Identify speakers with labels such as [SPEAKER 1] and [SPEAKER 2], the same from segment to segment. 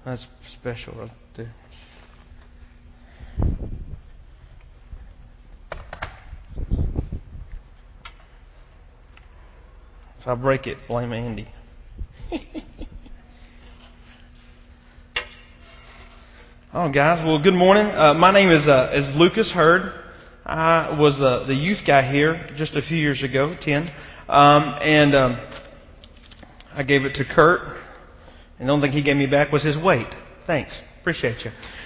[SPEAKER 1] That's special right there. If I break it, blame Andy. Oh, guys. Well, good morning. My name is Lucas Hurd. I was the youth guy here just a few years ago, 10. I gave it to Kurt. And the only thing he gave me back was his weight. Thanks. Appreciate you.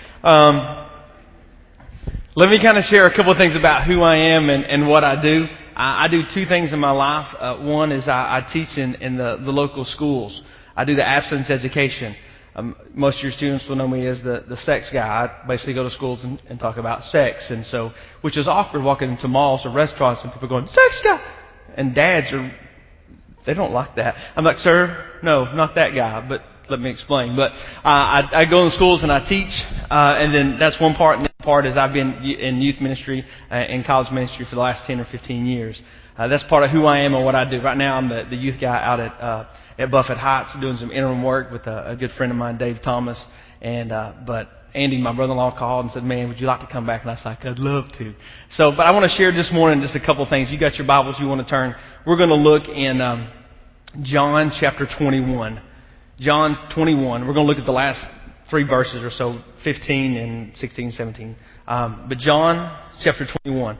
[SPEAKER 1] Let me kind of share a couple of things about who I am and what I do. I do two things in my life. One is I teach in the local schools. I do the abstinence education. Most of your students will know me as the sex guy. I basically go to schools and talk about sex. And so, which is awkward walking into malls or restaurants and people going, sex guy! And dads they don't like that. I'm like, sir, no, not that guy, but let me explain. But I go in schools and I teach, and then that's one part. And the other part is I've been in youth ministry and college ministry for the last 10 or 15 years. That's part of who I am and what I do. Right now I'm the youth guy out at Buffett Heights doing some interim work with a good friend of mine, Dave Thomas. But Andy, my brother-in-law, called and said, man, would you like to come back? And I was like, I'd love to. But I want to share this morning just a couple of things. You got your Bibles you want to turn. We're going to look in John chapter 21. John 21. We're going to look at the last three verses or so, 15 and 16, 17. But John chapter 21.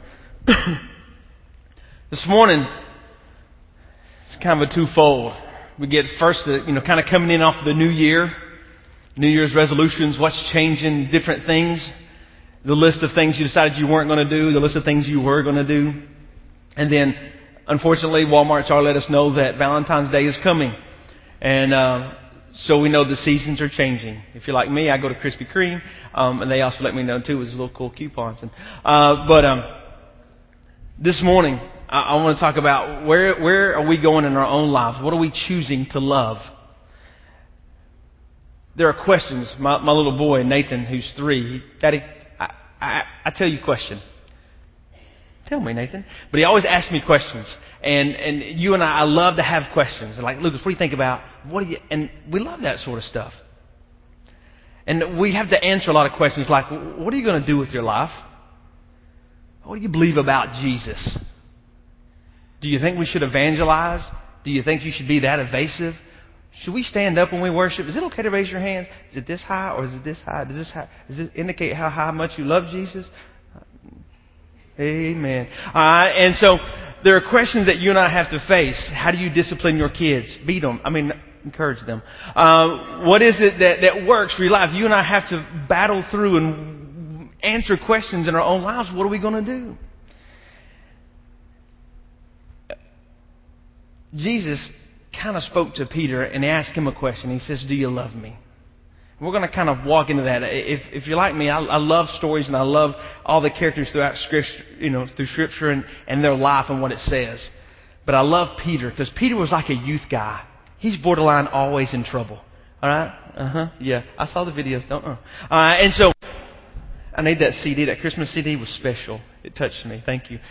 [SPEAKER 1] This morning, it's kind of a twofold. We get first, kind of coming in off of the new year, New Year's resolutions, what's changing, different things, the list of things you decided you weren't going to do, the list of things you were going to do. And then, unfortunately, Walmart's already let us know that Valentine's Day is coming. And so we know the seasons are changing. If you're like me, I go to Krispy Kreme, and they also let me know, too, with little cool coupons. This morning, I want to talk about where are we going in our own lives? What are we choosing to love? There are questions. My little boy, Nathan, who's 3, Daddy, I tell you a question. Tell me, Nathan. But he always asks me questions. And you and I love to have questions. Like, Lucas, what do you think about? And we love that sort of stuff. And we have to answer a lot of questions like, what are you going to do with your life? What do you believe about Jesus? Do you think we should evangelize? Do you think you should be that evasive? Should we stand up when we worship? Is it okay to raise your hands? Is it this high or is it this high? Does it indicate how much you love Jesus? Amen. And so there are questions that you and I have to face. How do you discipline your kids? Beat them. Encourage them. What is it that works for your life? You and I have to battle through and answer questions in our own lives. What are we going to do? Jesus kind of spoke to Peter and asked him a question. He says, do you love me? We're going to kind of walk into that. If you're like me, I love stories and I love all the characters throughout Scripture, through Scripture and their life and what it says. But I love Peter because Peter was like a youth guy. He's borderline always in trouble. All right? Yeah. I saw the videos. Don't. And so I need that CD. That Christmas CD was special. It touched me. Thank you.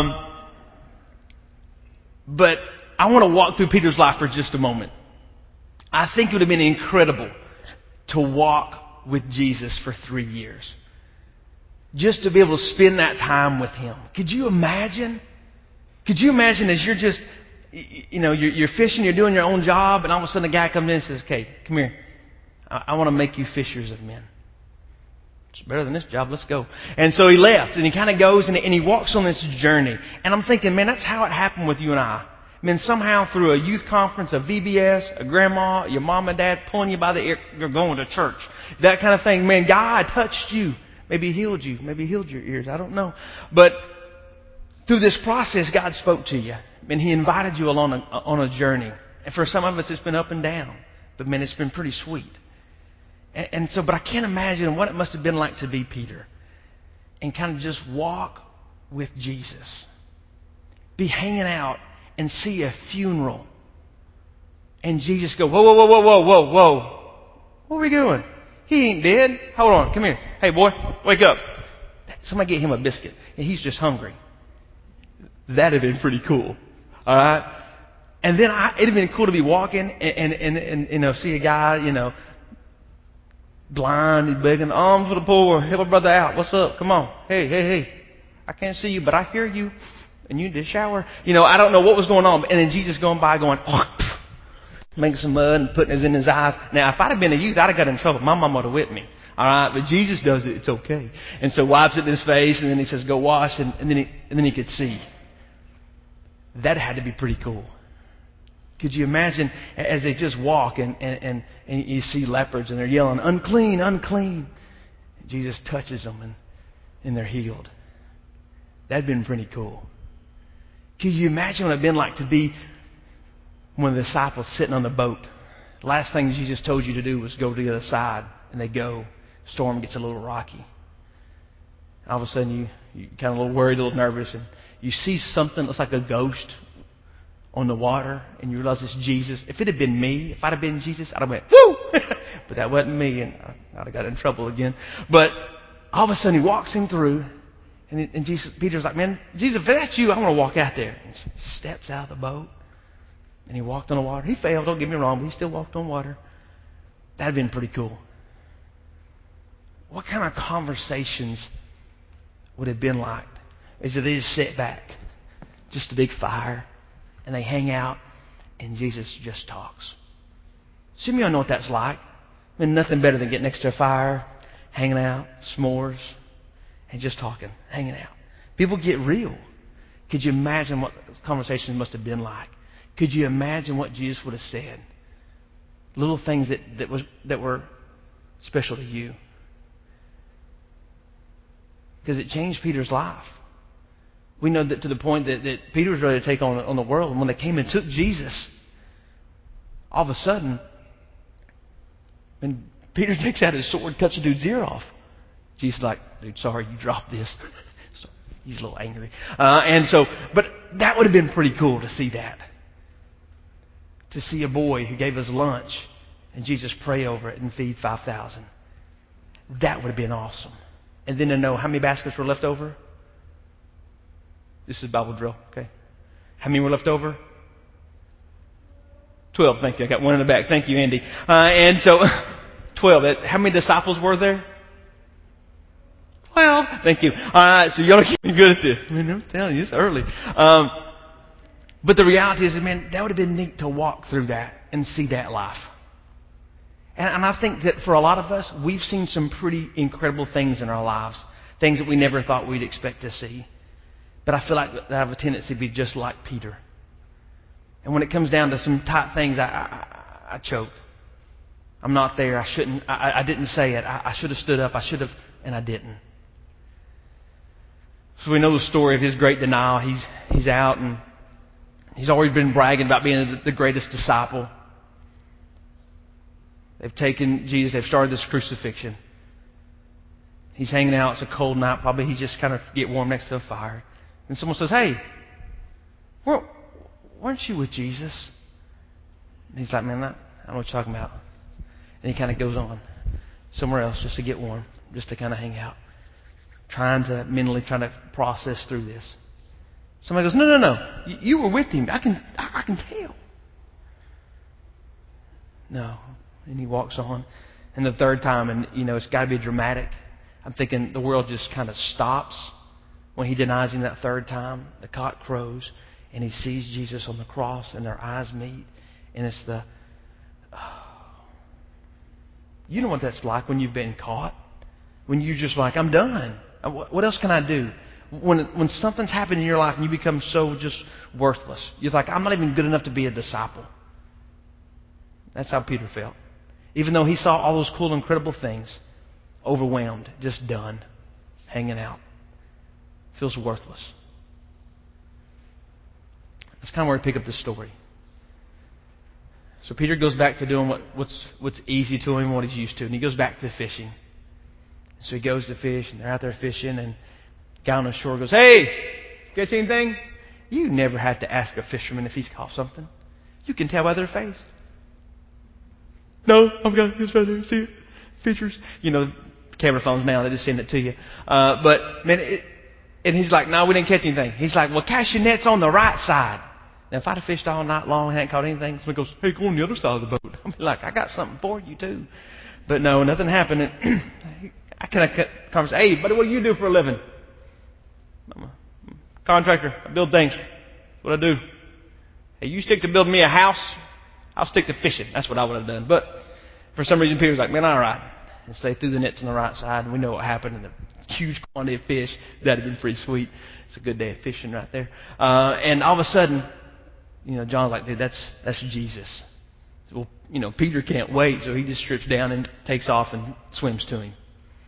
[SPEAKER 1] But I want to walk through Peter's life for just a moment. I think it would have been incredible to walk with Jesus for 3 years. Just to be able to spend that time with Him. Could you imagine? Could you imagine as you're just, you're fishing, you're doing your own job, and all of a sudden a guy comes in and says, okay, come here. I want to make you fishers of men. It's better than this job. Let's go. And so he left, and he kind of goes, and he walks on this journey. And I'm thinking, man, that's how it happened with you and I. Man, somehow through a youth conference, a VBS, a grandma, your mom and dad pulling you by the ear, you're going to church. That kind of thing. Man, God touched you. Maybe He healed you. Maybe He healed your ears. I don't know. But through this process, God spoke to you. And He invited you along on a journey. And for some of us, it's been up and down. But man, it's been pretty sweet. But I can't imagine what it must have been like to be Peter. And kind of just walk with Jesus. Be hanging out and see a funeral. And Jesus go, whoa, whoa, whoa, whoa, whoa, whoa, whoa. What are we doing? He ain't dead. Hold on, come here. Hey boy, wake up. Somebody get him a biscuit. And he's just hungry. That'd have been pretty cool. Alright? And then it'd have been cool to be walking and see a guy, blind. He's begging, alms for the poor. Help a brother out. What's up? Come on. Hey, hey, hey. I can't see you, but I hear you. And you need to shower. I don't know what was going on. And then Jesus going by going, making some mud and putting it in his eyes. Now, if I'd have been a youth, I'd have got in trouble. My mom would have whipped me. All right, but Jesus does it. It's okay. And so wipes it in his face, and then he says, go wash, and then he could see. That had to be pretty cool. Could you imagine as they just walk and you see leopards and they're yelling, unclean, unclean. And Jesus touches them and they're healed. That'd been pretty cool. Could you imagine what it'd been like to be one of the disciples sitting on the boat? The last thing Jesus told you to do was go to the other side, and they go. Storm gets a little rocky. All of a sudden, you kind of a little worried, a little nervous, and you see something that looks like a ghost on the water, and you realize it's Jesus. If it had been me, if I'd have been Jesus, I'd have went, woo! But that wasn't me, and I'd have got in trouble again. But all of a sudden, he walks him through, and Peter's like, man, Jesus, if that's you, I'm going to walk out there. And he steps out of the boat, and he walked on the water. He failed, don't get me wrong, but he still walked on water. That'd been pretty cool. What kind of conversations would it have been like? Is it they just sit back, just a big fire, and they hang out, and Jesus just talks? Some of y'all know what that's like. I mean, nothing better than getting next to a fire, hanging out, s'mores, and just talking, hanging out. People get real. Could you imagine what conversations must have been like? Could you imagine what Jesus would have said? Little things that were special to you. Because it changed Peter's life. We know that to the point that Peter was ready to take on the world. And when they came and took Jesus, all of a sudden, when Peter takes out his sword, cuts the dude's ear off. Jesus is like, dude, sorry, you dropped this. So he's a little angry. But that would have been pretty cool to see that. To see a boy who gave us lunch and Jesus pray over it and feed 5,000. That would have been awesome. And then to know how many baskets were left over. This is Bible drill, okay? How many were left over? 12, thank you. I got one in the back. Thank you, Andy. 12. How many disciples were there? 12. Thank you. All right, so y'all are getting good at this. I mean, I'm telling you, it's early. But the reality is, man, that would have been neat to walk through that and see that life. And I think that for a lot of us, we've seen some pretty incredible things in our lives. Things that we never thought we'd expect to see. But I feel like I have a tendency to be just like Peter. And when it comes down to some tight things, I choke. I'm not there. I shouldn't. I didn't say it. I should have stood up. I should have, and I didn't. So we know the story of his great denial. He's out, and he's always been bragging about being the greatest disciple. They've taken Jesus. They've started this crucifixion. He's hanging out. It's a cold night. Probably he's just kind of get warm next to a fire. And someone says, hey, weren't you with Jesus? And he's like, man, I don't know what you're talking about. And he kind of goes on somewhere else just to get warm, just to kind of hang out, trying to process through this. Somebody goes, no. You were with him. I can tell. No. And he walks on. And the third time, and it's got to be dramatic. I'm thinking the world just kind of stops when he denies him that third time. The cock crows, and he sees Jesus on the cross, and their eyes meet. And it's you know what that's like when you've been caught? When you're just like, I'm done. What else can I do? When something's happened in your life and you become so just worthless. You're like, I'm not even good enough to be a disciple. That's how Peter felt. Even though he saw all those cool, incredible things, overwhelmed, just done, hanging out. Feels worthless. That's kind of where we pick up the story. So Peter goes back to doing what's easy to him, what he's used to, and he goes back to fishing. So he goes to fish, and they're out there fishing, and the guy on the shore goes, hey, catch anything? You never have to ask a fisherman if he's caught something. You can tell by their face. No, I've got this right there. See it? Pictures. Camera phones now, they just send it to you. But, man, and he's like, no, we didn't catch anything. He's like, well, cast your nets on the right side. Now, if I'd have fished all night long and hadn't caught anything, somebody goes, hey, go on the other side of the boat. I'm like, I got something for you, too. But no, nothing happened. I kind of cut the conversation. Hey, buddy, what do you do for a living? I'm a contractor. I build things. That's what I do. Hey, you stick to building me a house, I'll stick to fishing. That's what I would have done. But for some reason, Peter was like, man, all right. And so they threw the nets on the right side, and we know what happened. And a huge quantity of fish. That'd have been pretty sweet. It's a good day of fishing right there. And all of a sudden, John's like, dude, that's Jesus. Well, Peter can't wait, so he just strips down and takes off and swims to him.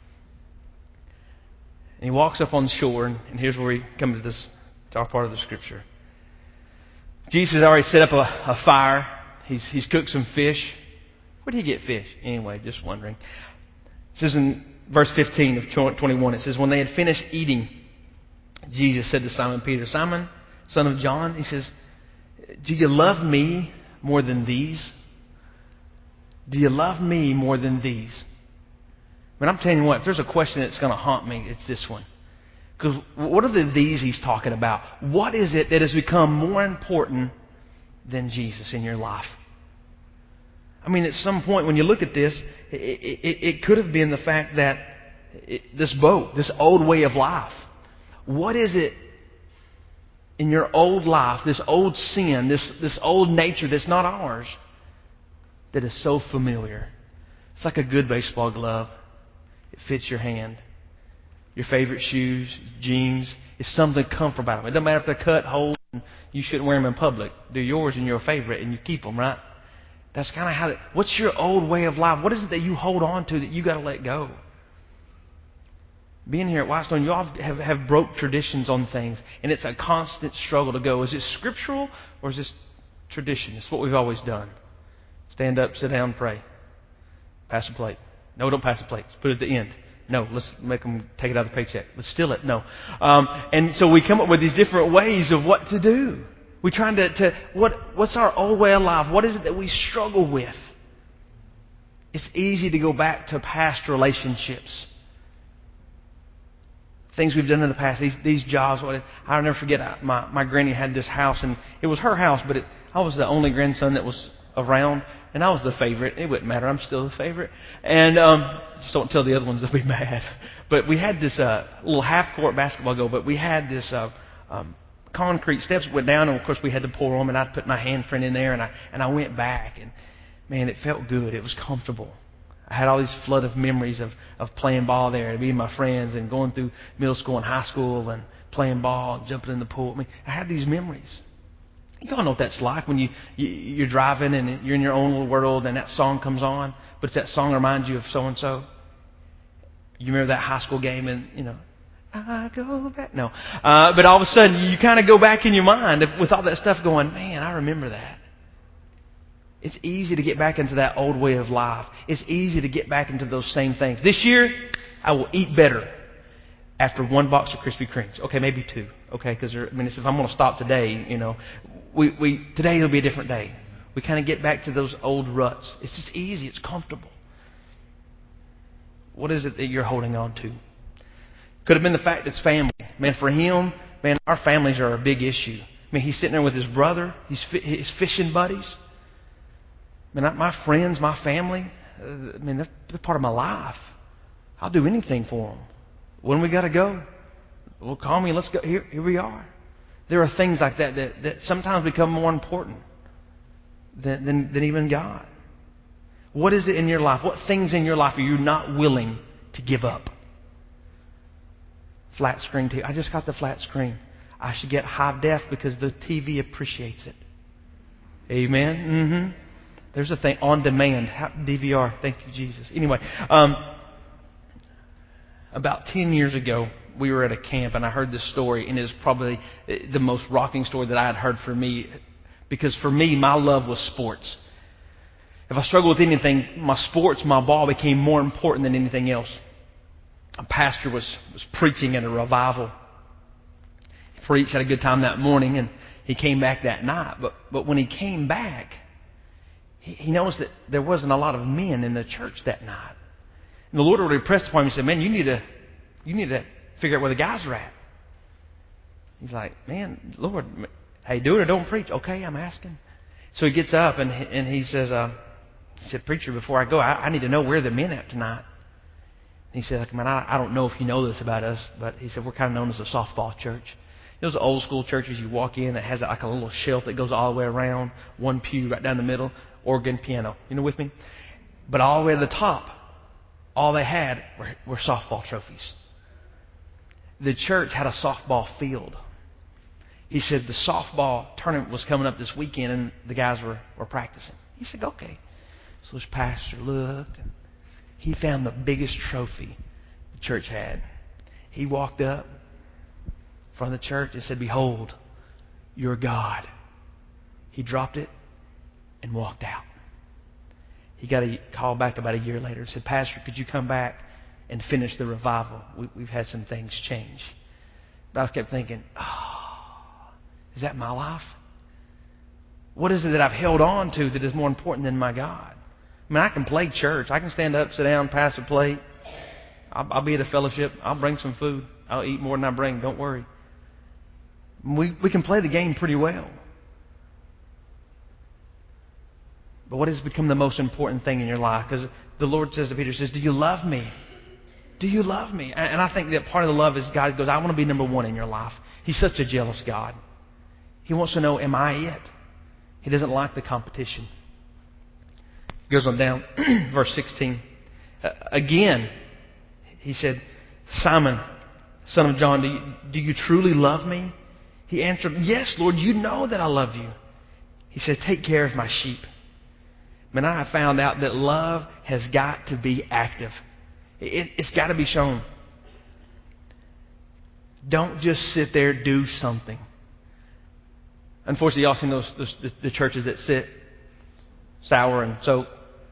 [SPEAKER 1] And he walks up on the shore, and here's where we come to our part of the scripture. Jesus has already set up a fire. He's cooked some fish. Where did he get fish? Anyway, just wondering. It says in verse 15 of 21, it says, when they had finished eating, Jesus said to Simon Peter, Simon, son of John, he says, do you love me more than these? Do you love me more than these? But I'm telling you what, if there's a question that's going to haunt me, it's this one. Because what are the these he's talking about? What is it that has become more important than Jesus in your life? I mean, at some point when you look at this, it could have been the fact that this boat, this old way of life. What is it in your old life, this old sin, this old nature that's not ours, that is so familiar? It's like a good baseball glove. It fits your hand. Your favorite shoes, jeans, it's something comfortable about them. It doesn't matter if they're cut, holes, and you shouldn't wear them in public. They're yours and you're a favorite, and you keep them, right? That's kind of how. What's your old way of life? What is it that you hold on to that you got to let go? Being here at Whitestone, you all have broke traditions on things, and it's a constant struggle to go. Is it scriptural or is this tradition? It's what we've always done. Stand up, sit down, pray. Pass the plate. No, don't pass the plate. Let's put it at the end. No, let's make them take it out of the paycheck. Let's steal it. No. And so we come up with these different ways of what to do. We're trying what's our old way of life? What is it that we struggle with? It's easy to go back to past relationships. Things we've done in the past, these jobs. I'll never forget, my granny had this house, and it was her house, but I was the only grandson that was around, and I was the favorite. It wouldn't matter. I'm still the favorite. And just don't tell the other ones, they'll be mad. But we had this little half-court basketball goal, but we had this concrete steps that went down, and of course we had to pour them, and I'd put my handprint in there, and I went back, and man, it felt good. It was comfortable. I had all these flood of memories of playing ball there, and meeting my friends, and going through middle school and high school, and playing ball, and jumping in the pool. I mean, I had these memories. You all know what that's like when you're driving and you're in your own little world and that song comes on, but that song reminds you of so-and-so. You remember that high school game and, I go back. No. But all of a sudden you kind of go back in your mind with all that stuff going, man, I remember that. It's easy to get back into that old way of life. It's easy to get back into those same things. This year, I will eat better after one box of Krispy Kremes. Okay, maybe two. Okay, because if I'm going to stop today, today will be a different day. We kind of get back to those old ruts. It's just easy. It's comfortable. What is it that you're holding on to? Could have been the fact it's family. Man, for him, our families are a big issue. He's sitting there with his brother, his fishing buddies. My friends, my family, they're part of my life. I'll do anything for them. When we got to go, well, call me. Let's go. Here we are. There are things like that sometimes become more important than even God. What is it in your life? What things in your life are you not willing to give up? Flat screen TV. I just got the flat screen. I should get high def because the TV appreciates it. Amen? Mm-hmm. There's a thing on demand. DVR. Thank you, Jesus. Anyway, about 10 years ago, we were at a camp, and I heard this story, and it was probably the most rocking story that I had heard for me, because for me, my love was sports. If I struggled with anything, my ball became more important than anything else. A pastor was preaching at a revival. He preached, had a good time that morning, and he came back that night. But when he came back, he noticed that there wasn't a lot of men in the church that night. And the Lord already pressed upon him and said, man, you need to figure out where the guys are at. He's like, man, Lord, hey, do it or don't preach. Okay, I'm asking. So he gets up and he says, He said, preacher, before I go, I need to know where the men at tonight. And he said, man, I don't know if you know this about us, but he said, we're kind of known as a softball church. Those old school churches you walk in that has like a little shelf that goes all the way around, one pew right down the middle, organ, piano. You know with me? But all the way to the top, all they had were softball trophies. The church had a softball field. He said the softball tournament was coming up this weekend and the guys were practicing. He said, okay. So his pastor looked and he found the biggest trophy the church had. He walked up in front of the church and said, behold, your God. He dropped it and walked out. He got a call back about a year later and said, Pastor, could you come back and finish the revival? We've had some things change. But I kept thinking, is that my life? What is it that I've held on to that is more important than my God? I mean, I can play church. I can stand up, sit down, pass a plate. I'll be at a fellowship. I'll bring some food. I'll eat more than I bring. Don't worry. We can play the game pretty well. But what has become the most important thing in your life? Because the Lord says to Peter, says, do you love me? Do you love me? And I think that part of the love is God goes, I want to be number one in your life. He's such a jealous God. He wants to know, am I it? He doesn't like the competition. He goes on down, verse 16. Again, he said, Simon, son of John, do you truly love me? He answered, yes, Lord, you know that I love you. He said, take care of my sheep. Man, I have found out that love has got to be active. It's got to be shown. Don't just sit there, do something. Unfortunately, y'all seen the churches that sit sour and soap,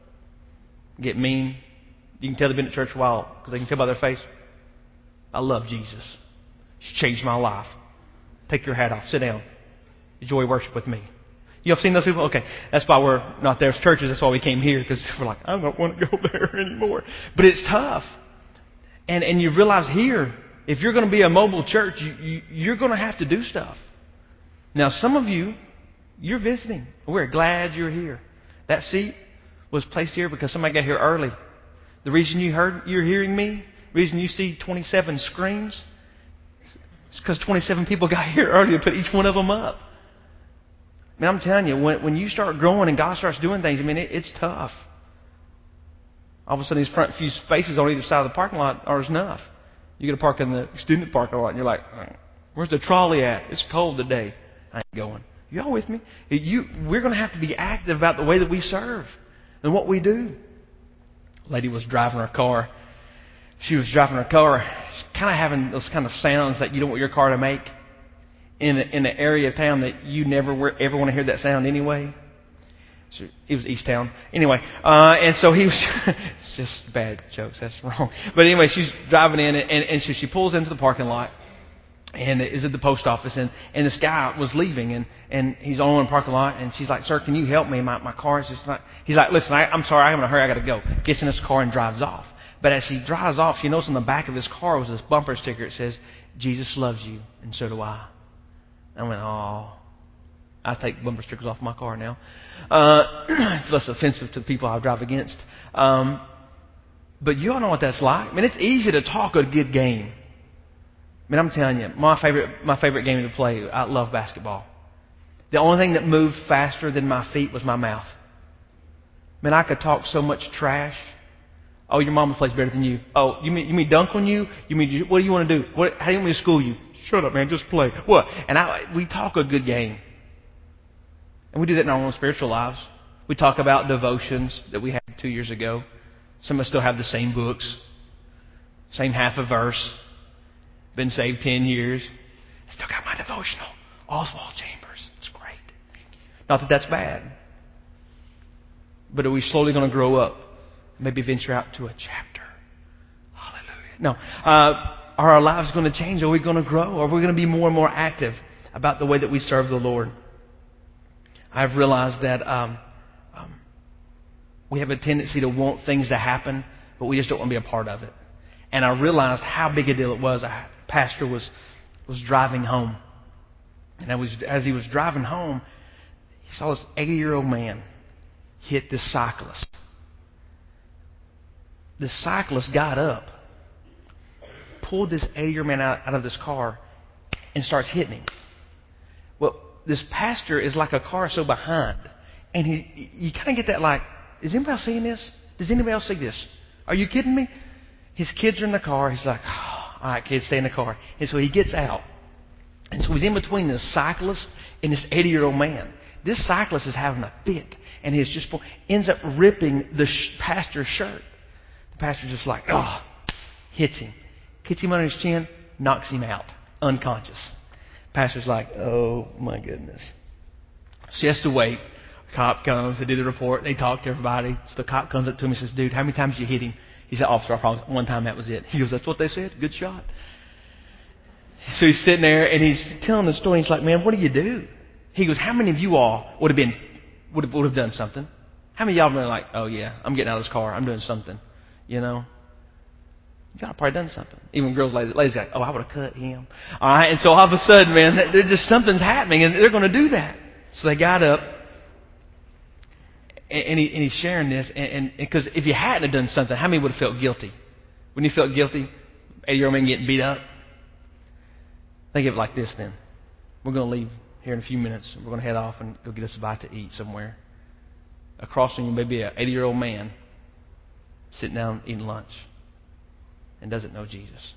[SPEAKER 1] get mean. You can tell they've been at church a while because they can tell by their face. I love Jesus. He's changed my life. Take your hat off. Sit down. Enjoy worship with me. You have seen those people? Okay, that's why we're not there as churches. That's why we came here, because we're like, I don't want to go there anymore. But it's tough. And you realize here, if you're going to be a mobile church, you're going to have to do stuff. Now, some of you, you're visiting. We're glad you're here. That seat was placed here because somebody got here early. The reason you're hearing me, the reason you see 27 screens, is because 27 people got here early to put each one of them up. I mean, I'm telling you, when you start growing and God starts doing things, I mean, it's tough. All of a sudden, these front few spaces on either side of the parking lot are enough. You get to park in the student parking lot, and you're like, where's the trolley at? It's cold today. I ain't going. Y'all with me? We're going to have to be active about the way that we serve and what we do. A lady was driving her car. She was driving her car. She's kind of having those kind of sounds that you don't want your car to make in an area of town that you never ever want to hear that sound anyway. So it was East Town. Anyway, and so he was... it's just bad jokes. That's wrong. But anyway, she's driving in, and so she pulls into the parking lot. And is at the post office, and this guy was leaving, and he's on in the parking lot, and she's like, sir, can you help me? My car is just not... He's like, listen, I'm sorry, I'm in a hurry, I got to go. Gets in his car and drives off. But as she drives off, she notices on the back of his car was this bumper sticker. It says, Jesus loves you, and so do I. I went, oh... I take bumper stickers off my car now. It's less offensive to the people I drive against. But you all know what that's like. I mean, it's easy to talk a good game. I mean, I'm telling you, my favorite game to play, I love basketball. The only thing that moved faster than my feet was my mouth. I mean, I could talk so much trash. Oh, your mama plays better than you. Oh, you mean dunk on you? What do you want to do? How do you want me to school you? Shut up, man, just play. What? And we talk a good game. And we do that in our own spiritual lives. We talk about devotions that we had 2 years ago. Some of us still have the same books, same half a verse. Been saved 10 years. Still got my devotional. Oswald Chambers. It's great. Thank you. Not that that's bad. But are we slowly going to grow up? Maybe venture out to a chapter. Hallelujah. No. Are our lives going to change? Are we going to grow? Or are we going to be more and more active about the way that we serve the Lord? I've realized that we have a tendency to want things to happen, but we just don't want to be a part of it. And I realized how big a deal it was. A pastor was driving home. And as he was driving home, he saw this 80-year-old man hit this cyclist. The cyclist got up, pulled this 80-year-old man out of this car, and starts hitting him. Well, this pastor is like a car so behind. And you kind of get that like, is anybody else seeing this? Does anybody else see this? Are you kidding me? His kids are in the car. He's like, oh, all right, kids, stay in the car. And so he gets out. And so he's in between this cyclist and this 80-year-old man. This cyclist is having a fit. And he just ends up ripping the pastor's shirt. The pastor's just like, oh, hits him. Hits him under his chin, knocks him out, unconscious. Pastor's like, oh my goodness. So he has to wait. The cop comes, they do the report, they talk to everybody. So the cop comes up to him and says, dude, how many times did you hit him? He said, officer, I promise, one time, that was it. He goes, that's what they said? Good shot. So he's sitting there and he's telling the story. He's like, man, what do you do? He goes, how many of you all would have done something? How many of y'all have been like, oh yeah, I'm getting out of this car, I'm doing something, you know? Y'all have probably done something. Even girls, ladies like, oh, I would have cut him. All right, and so all of a sudden, man, there's just something's happening, and they're going to do that. So they got up, and he's sharing this, and because if you hadn't have done something, how many would have felt guilty? When you felt guilty, 80-year-old man getting beat up. Think of it like this. Then we're going to leave here in a few minutes. We're going to head off and go get us a bite to eat somewhere. Across from you, maybe an 80-year-old man sitting down eating lunch and doesn't know Jesus.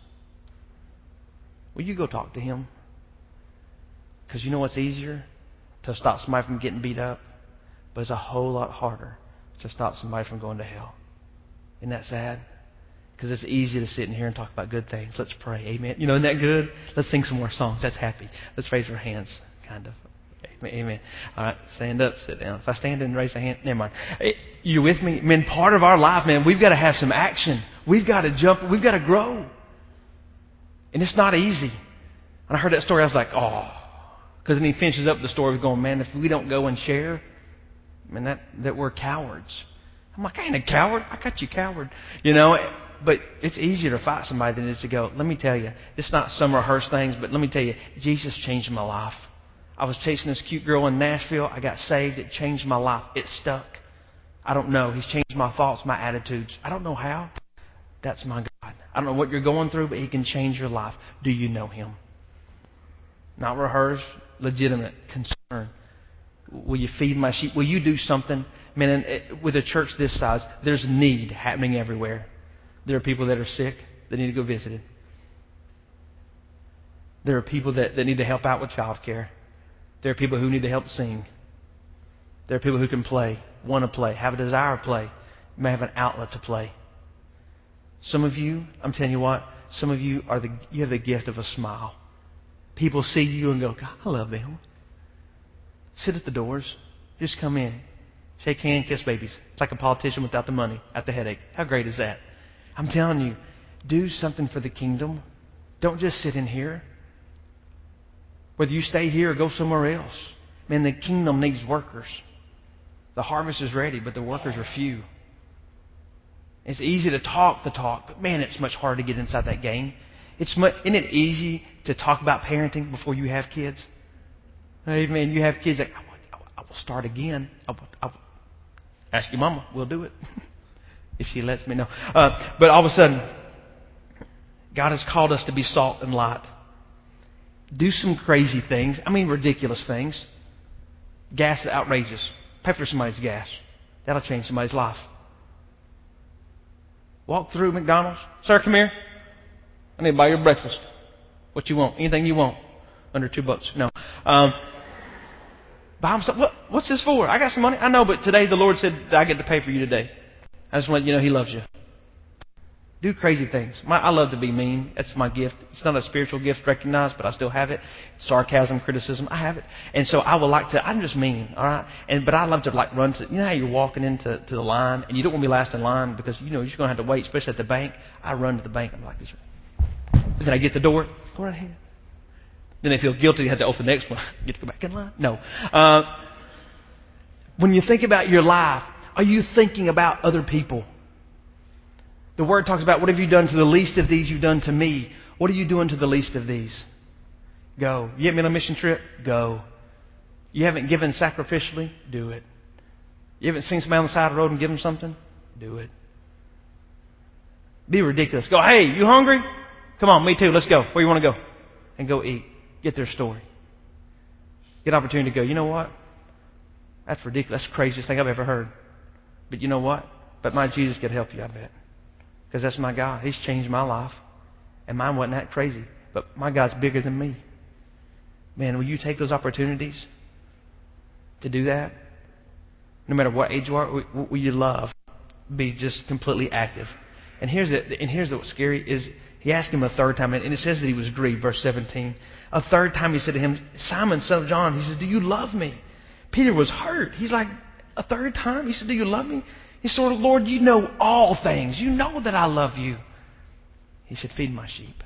[SPEAKER 1] Will you go talk to him? Because you know what's easier? To stop somebody from getting beat up. But it's a whole lot harder to stop somebody from going to hell. Isn't that sad? Because it's easy to sit in here and talk about good things. Let's pray. Amen. You know, isn't that good? Let's sing some more songs. That's happy. Let's raise our hands. Kind of. Amen. All right. Stand up. Sit down. If I stand and raise a hand, never mind. You with me? Man, part of our life, man, we've got to have some action. We've got to jump. We've got to grow. And it's not easy. And I heard that story. I was like, oh. Because then he finishes up the story with going, man, if we don't go and share, man, that we're cowards. I'm like, I ain't a coward. I got you, coward. You know, but it's easier to fight somebody than it is to go, let me tell you, it's not some rehearsed things, but let me tell you, Jesus changed my life. I was chasing this cute girl in Nashville. I got saved. It changed my life. It stuck. I don't know. He's changed my thoughts, my attitudes. I don't know how. That's my God. I don't know what you're going through, but He can change your life. Do you know Him? Not rehearsed, legitimate concern. Will you feed my sheep? Will you do something? Man, with a church this size, there's need happening everywhere. There are people that are sick that need to go visited. There are people that need to help out with child care. There are people who need to help sing. There are people who can play, want to play, have a desire to play, may have an outlet to play. Some of you, I'm telling you what, some of you you have the gift of a smile. People see you and go, God, I love them. Sit at the doors. Just come in. Shake hands, kiss babies. It's like a politician without the money, without the headache. How great is that? I'm telling you, do something for the kingdom. Don't just sit in here. Whether you stay here or go somewhere else. Man, the kingdom needs workers. The harvest is ready, but the workers are few. It's easy to talk the talk, but man, it's much harder to get inside that game. Isn't it easy to talk about parenting before you have kids? Amen. You have kids like, I will start again. I will ask your mama. We'll do it. If she lets me know. But all of a sudden, God has called us to be salt and light. Do some crazy things. I mean, ridiculous things. Gas is outrageous. Pay for somebody's gas. That'll change somebody's life. Walk through McDonald's. Sir, come here. I need to buy your breakfast. What you want? Anything you want. Under $2. No. Buy them something. What's this for? I got some money. I know, but today the Lord said that I get to pay for you today. I just want to let you know He loves you. Do crazy things. I love to be mean. That's my gift. It's not a spiritual gift recognized, but I still have it. Sarcasm, criticism, I have it. And so I would like to, I'm just mean, all right? But I love to like run to, you know how you're walking into the line and you don't want to be last in line because you know you're just going to have to wait, especially at the bank. I run to the bank. I'm like this. And then I get the door. Go right ahead. Then they feel guilty. They have to open the next one. Get to go back in line? No. When you think about your life, are you thinking about other people? The Word talks about, what have you done to the least of these you've done to me? What are you doing to the least of these? Go. You haven't been on a mission trip? Go. You haven't given sacrificially? Do it. You haven't seen somebody on the side of the road and give them something? Do it. Be ridiculous. Go, hey, you hungry? Come on, me too. Let's go. Where you want to go? And go eat. Get their story. Get an opportunity to go, you know what? That's ridiculous. That's the craziest thing I've ever heard. But you know what? But my Jesus could help you, I bet. Because that's my God. He's changed my life. And mine wasn't that crazy. But my God's bigger than me. Man, will you take those opportunities to do that? No matter what age you are, will you love? Be just completely active. And here's what's scary is he asked him a third time, and it says that he was grieved, verse 17. A third time he said to him, Simon, son of John, he said, do you love me? Peter was hurt. He's like, a third time? He said, do you love me? He said, Lord, you know all things. You know that I love you. He said, feed my sheep.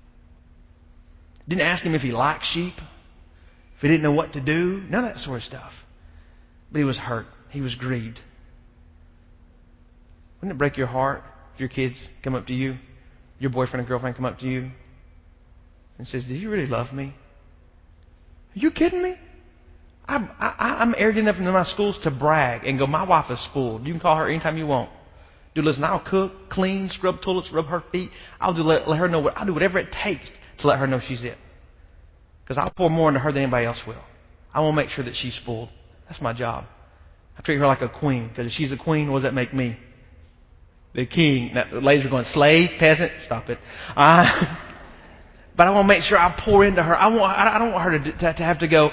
[SPEAKER 1] Didn't ask him if he liked sheep, if he didn't know what to do, none of that sort of stuff. But he was hurt. He was grieved. Wouldn't it break your heart if your kids come up to you, your boyfriend or girlfriend come up to you and says, do you really love me? Are you kidding me? I'm arrogant enough in my schools to brag and go, my wife is spoiled. You can call her anytime you want. Dude, listen, I'll cook, clean, scrub toilets, rub her feet. I'll let her know I'll do whatever it takes to let her know she's it. Because I'll pour more into her than anybody else will. I want to make sure that she's spoiled. That's my job. I treat her like a queen. Because if she's a queen, what does that make me? The king. Now, the ladies are going, slave, peasant. Stop it. But I want to make sure I pour into her. I don't want her to have to go,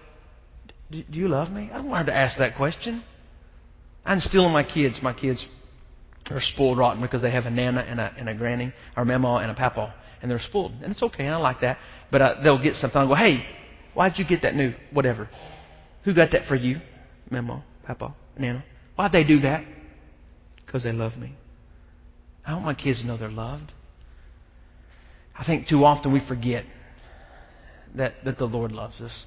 [SPEAKER 1] do you love me? I don't want her to ask that question. I instill in my kids. My kids are spoiled rotten because they have a nana and a granny, or mama and a papa. And they're spoiled. And it's okay. I like that. But they'll get something. I'll go, hey, why'd you get that new whatever? Who got that for you? Mama, papa, nana. Why'd they do that? Because they love me. I want my kids to know they're loved. I think too often we forget that the Lord loves us.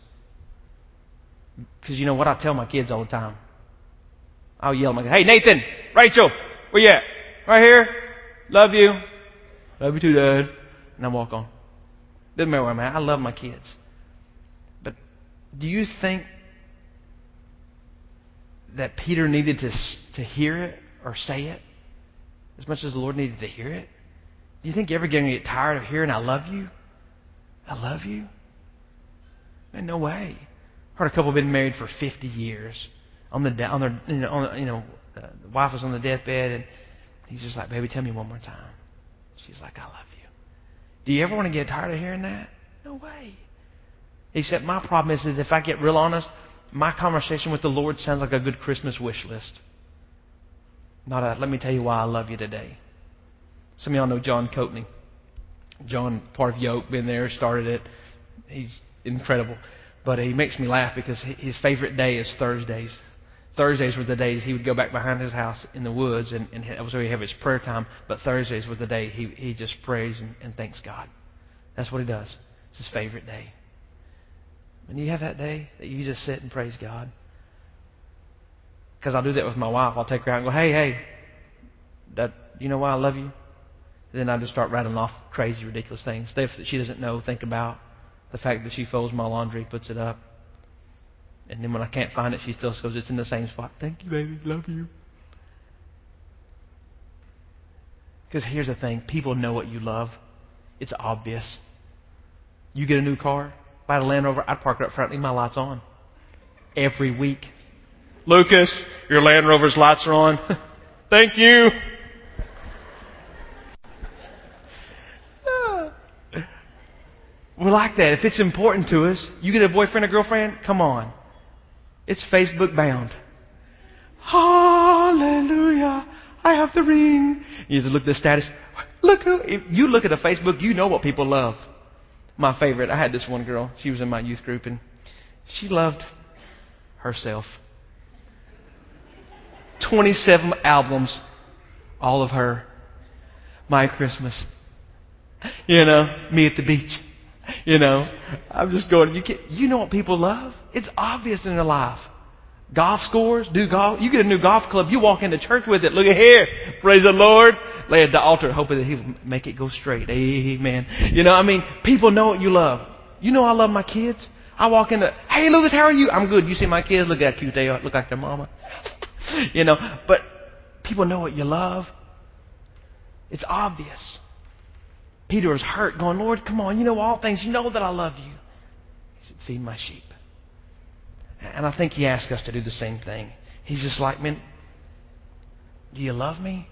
[SPEAKER 1] Because you know what? I tell my kids all the time. I'll yell at them, hey, Nathan, Rachel, where you at? Right here. Love you. Love you too, Dad. And I walk on. Doesn't matter where I'm at. I love my kids. But do you think that Peter needed to hear it or say it as much as the Lord needed to hear it? Do you think you're ever going to get tired of hearing, I love you? I love you? Man, no way. I heard a couple been married for 50 years. The wife was on the deathbed, and he's just like, baby, tell me one more time. She's like, I love you. Do you ever want to get tired of hearing that? No way. Except my problem is that if I get real honest, my conversation with the Lord sounds like a good Christmas wish list. Let me tell you why I love you today. Some of y'all know John Coatney. John, part of Yoke, been there, started it. He's incredible. But he makes me laugh because his favorite day is Thursdays. Thursdays were the days he would go back behind his house in the woods, and that was where he have his prayer time. But Thursdays was the day he just prays and thanks God. That's what he does. It's his favorite day. And you have that day that you just sit and praise God. Because I'll do that with my wife. I'll take her out and go, hey, you know why I love you? And then I just start rattling off crazy, ridiculous things. Stuff that she doesn't know, think about. The fact that she folds my laundry, puts it up. And then when I can't find it, she still goes, it's in the same spot. Thank you, baby. Love you. Because here's the thing. People know what you love. It's obvious. You get a new car, buy a Land Rover, I'd park it up front and leave my lights on. Every week. Lucas, your Land Rover's lights are on. Thank you. We're like that. If it's important to us, you get a boyfriend or girlfriend, come on. It's Facebook bound. Hallelujah. I have the ring. You just look at the status. If you look at a Facebook, you know what people love. My favorite, I had this one girl. She was in my youth group, and she loved herself. 27 albums. All of her. My Christmas. Me at the beach. I'm just going, you know what people love? It's obvious in their life. Golf scores, do golf. You get a new golf club, you walk into church with it. Look at here. Praise the Lord. Lay at the altar, hoping that He'll make it go straight. Amen. People know what you love. You know I love my kids. I walk into, hey Lucas, how are you? I'm good. You see my kids? Look how cute they are. Look like their mama. But people know what you love. It's obvious. Peter was hurt, going, Lord, come on, you know all things. You know that I love you. He said, feed my sheep. And I think He asks us to do the same thing. He's just like, man, do you love me?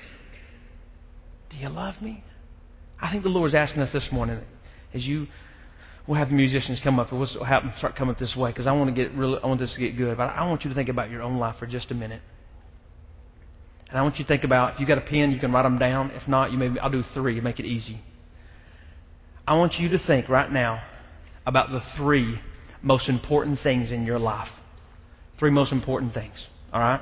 [SPEAKER 1] Do you love me? I think the Lord's asking us this morning, we'll have the musicians come up, and we'll start coming up this way, because I want this to get good. But I want you to think about your own life for just a minute. And I want you to think about, if you got a pen, you can write them down. If not, I'll do 3 to make it easy. I want you to think right now about the 3 most important things in your life. 3 most important things. All right?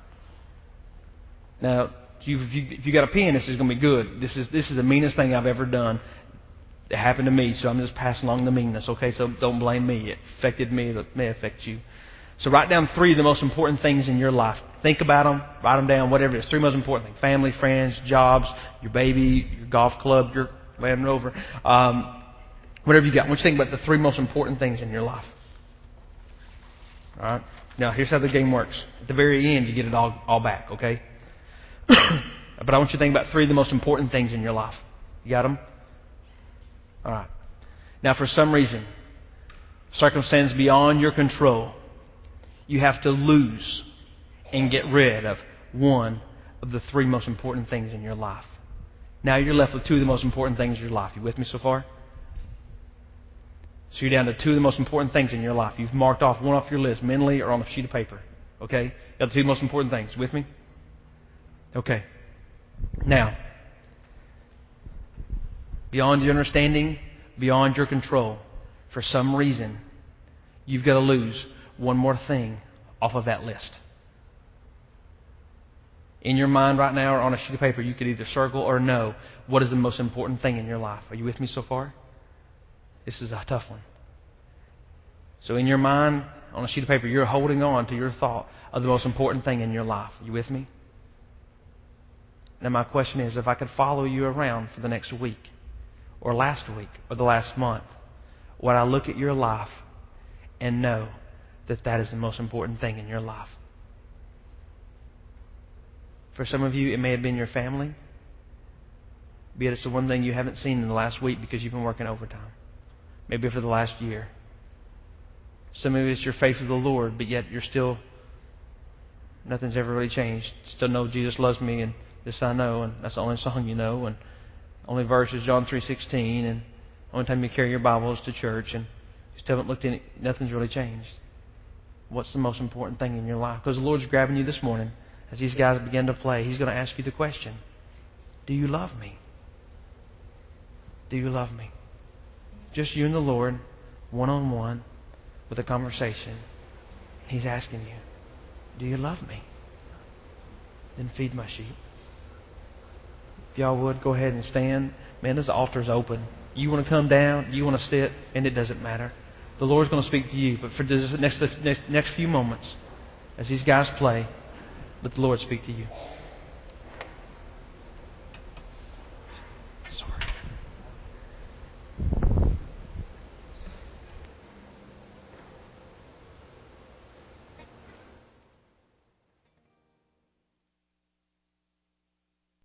[SPEAKER 1] Now, if you got a pen, this is going to be good. This is the meanest thing I've ever done. It happened to me, so I'm just passing along the meanness, okay? So don't blame me. It affected me. It may affect you. So write down 3 of the most important things in your life. Think about them. Write them down, whatever it is. 3 most important things. Family, friends, jobs, your baby, your golf club, your Land Rover. Whatever you got. I want you to think about the 3 most important things in your life. All right? Now, here's how the game works. At the very end, you get it all back, okay? But I want you to think about 3 of the most important things in your life. You got them? All right. Now, for some reason, circumstance beyond your control, you have to lose and get rid of one of the 3 most important things in your life. Now you're left with 2 of the most important things in your life. You with me so far? So you're down to 2 of the most important things in your life. You've marked off one off your list, mentally or on a sheet of paper. Okay? You got the 2 most important things. With me? Okay. Now, beyond your understanding, beyond your control, for some reason, you've got to lose one more thing off of that list. In your mind right now or on a sheet of paper, you could either circle or know what is the most important thing in your life. Are you with me so far? This is a tough one. So in your mind, on a sheet of paper, you're holding on to your thought of the most important thing in your life. Are you with me? Now my question is, if I could follow you around for the next week, or last week, or the last month, would I look at your life and know that that is the most important thing in your life? For some of you, it may have been your family. Be it it's the one thing you haven't seen in the last week because you've been working overtime. Maybe for the last year. Some of you, it's your faith with the Lord, but yet nothing's ever really changed. Still know Jesus loves me, and this I know, and that's the only song you know, and only verse is John 3:16, and the only time you carry your Bible is to church, and you still haven't looked in it. Nothing's really changed. What's the most important thing in your life? Because the Lord's grabbing you this morning. As these guys begin to play, He's going to ask you the question, do you love me? Do you love me? Just you and the Lord, one-on-one, with a conversation. He's asking you, do you love me? Then feed my sheep. If y'all would, go ahead and stand. Man, this altar's open. You want to come down, you want to sit, and it doesn't matter. The Lord's going to speak to you. But for the next few moments, as these guys play, let the Lord speak to you.